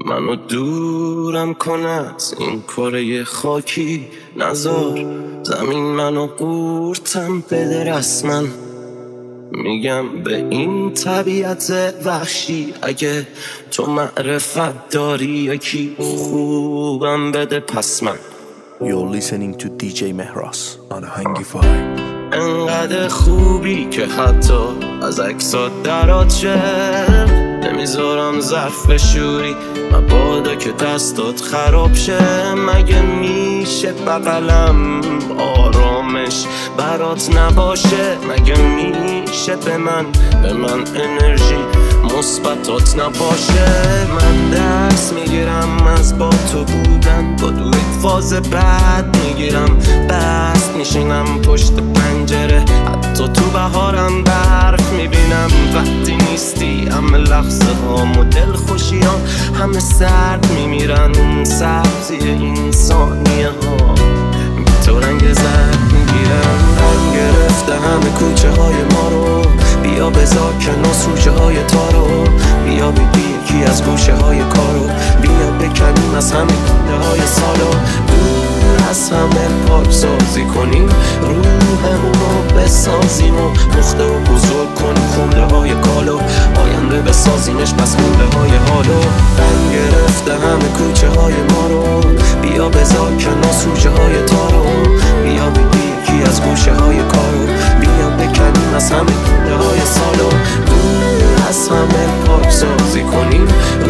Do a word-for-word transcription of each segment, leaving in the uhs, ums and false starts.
منو دورم کن از این کره خاکی، نزار زمین منو قورتم بده رسما. میگم به این طبیعت وحشی اگه تو معرفت داری یکی خوبم بده پس من. You're listening to دی جی Mehras on Hangify. انقدر خوبی که حتی از عکسات درات شه، نمیذارم ظرف بشوری مبادا که دستات خراب شه. مگه میشه بغلم آرامش برات نباشه؟ مگه میشه به من به من انرژی مثبتات نباشه؟ من درس میگیرم از با تو بودن، با دویت فاز بعد میگیرم بست میشینم پشت پنجره، حتی تو بهارم برف میبینم. وقتی نیستی همه لحظه ها مدل خوشیام همه سرد میمیرن، سبزی این ثانیه ها بی تو رنگ زرد میگیرم. رنگ گرفته همه کوچه های ما رو، بیا بذار کنار سوژه های تارو، بیا بگی یکی از گوشه های کارو، بیا بکنیم از همه کنده های سالو، دور از همه پاک سازی کنیم روحمون رو بسازیم و مخته و بزرگ کنیم خونده های کالو، آینده بسازیمش پس مونده های حالو. رنگ گرفته همه کوچه های ما رو، بیا بذار کنار سوژه های تارو، بیا بگی یکی از گوشه های کارو، بیا بکنیم از همه کنده های سالو، دور از همه پاک سازی کنیم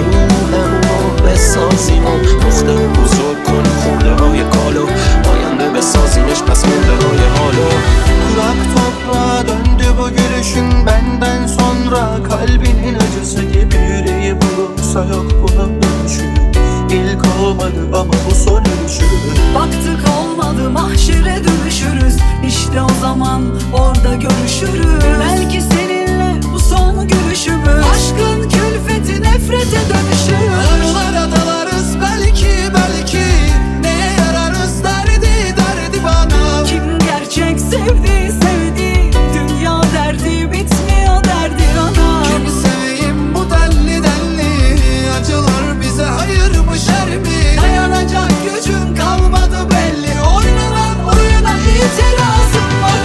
روحمون رو بسازیم و مخته و بزرگ کنیم خونده های کالو، آینده besazıymış pes münderoy halo. Kulak toprağa döndü bu gülüşün benden sonra, kalbinin acısı gibi yüreği bulursa yok buna dönüşü. İlk olmadı ama bu son ölüşü. Baktık olmadı mahşere dönüşürüz, İşte o zaman orada görüşürüz. Belki seninle bu son görüşümüz, aşkın külfeti nefrete dönüşür. Arılara dalarız belki belki, neye yararız derdi derdi bana. Kim gerçek sevdi sevdi, dünya derdi bitmiyor derdi ana. Kimi seveyim bu denli denli, acılar bize ayırmış her mi? Dayanacak gücüm kalmadı belli, oynanan oyuna itirazım var.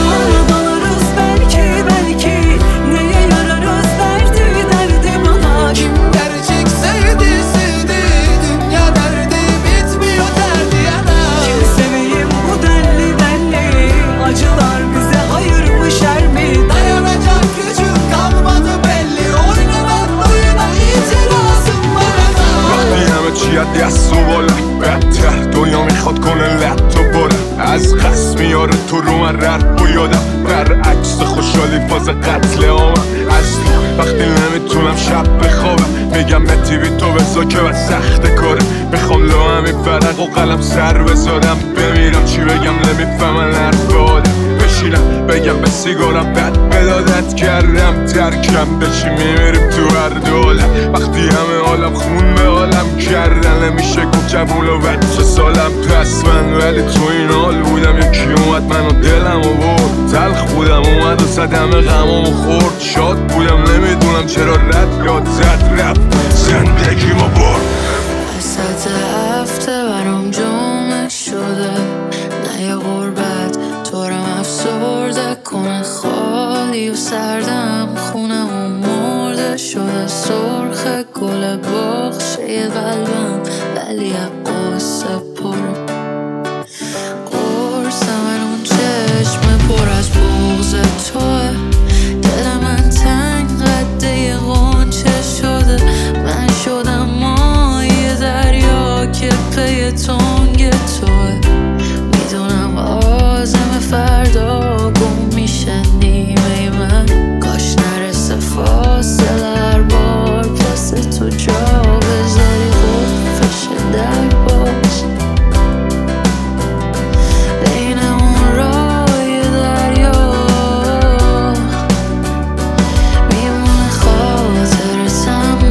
Dalarız belki belki, neye yararız derdi derdi bana. Kim gerçek sevdi sevdi, dünya derdi bitmiyor derdi yana. Kim seveyim bu denli denli, acılar bize hayırmış her mi? Dayanacak gücüm kalmadı belli, oynanan oyuna itirazım var ana. وقتی همه چی از دست و بالا بدتر دنیا میخواد کنه لط و بلند، از قصد میاره تو رو من رد و یادم برعکس خوشحالی فاز قتل آمد. از وقتی نمیتونم شب بخوابم میگم به تیوی تو بزا که بس سخت کاره، بخوام لو همین فرق و قلم سر بذارم بمیرم چی بگم نمیفهمن حرف آدم، بشینم بگم به سیگارم بد بدادت کردم ترکم بشی میمیریم تو هر دولم. وقتی همه عالم خون به عالم کردن نمیشه گفت جوون و بچه سالم پس من، ولی تو این حال بودم یکی اومد منو دلم و برد، تلخ بودم اومد و صدم غمامو خورد، شاد بودم نمیدونم چرا رد یاد زد رفت زندگی ما برد. وسط هفته برام جمعه شده، نه یه غربت طورم افسرده کنه، خالی و سردم خونم و مرده شده، سرخ گل بخشه قلبم ولی قصه پره، قرصم اون چشم پر از بغض توه، دل من تنگ قده غنچه شده، من شدم مایه دریا که پی تنگ توه، میدونم آزم فردا گم میشه نیمه من، کاش نرسه فاصله هر بار پس تو جا بذاری خفش در باز، بین اون رای دریا میمونه خاطرتم.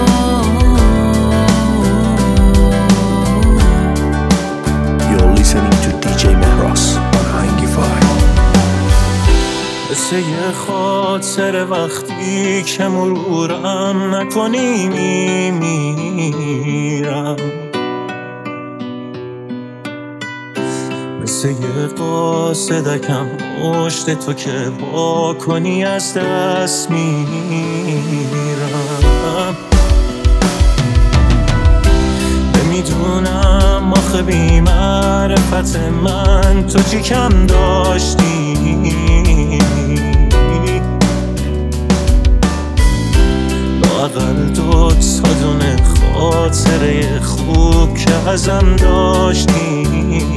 You're listening to دی جی Mehras on Hangify. مثل یه خاطر وقتی که مرورم نکنی میمیرم، واسه یه قاصدکم مشت تو که وا کنی از دست میرم. نمیدونم آخه بی معرفت من تو چی کم داشتی، لااقل دو تا دونه خاطره خوب که ازم داشتی.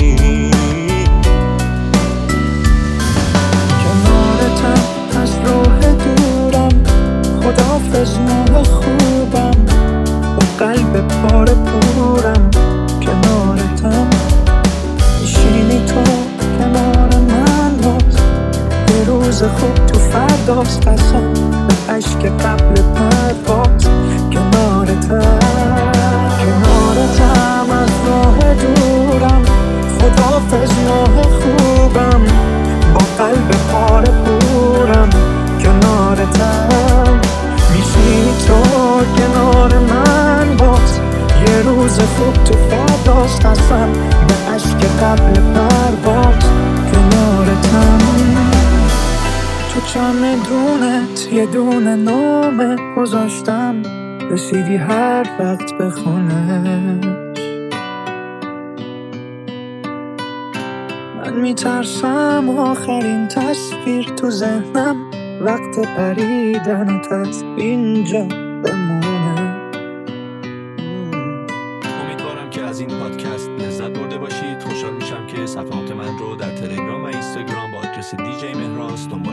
کنارتم از راه دورم، خداحافظ ماه خوبم، با قلب پاره پورم. کنارتم میشینی تو کنار من، باز یه روز خوب تو فرداست، قسم به عشق قبل پرواز. کنارتم کنارتم از راه دورم، خداحافظ ماه خوبم، با قلب پاره پورم. کنارتم میشینی تو کنار من، باز یه روز خوب تو فرداست، قسم به عشق قبل پرواز. کنارتم تو چمدونت یه دونه نامه گذاشتم، رسیدی هر وقت به خونه. من میترسم آخرین تصویر تو ذهنم وقت پریدنت از اینجا بمونه. امیدوارم که از این پادکست لذت برده باشید. خوشحال میشم که صفحات من رو در تلگرام و اینستاگرام با آدرس دی جی مهراس دنبال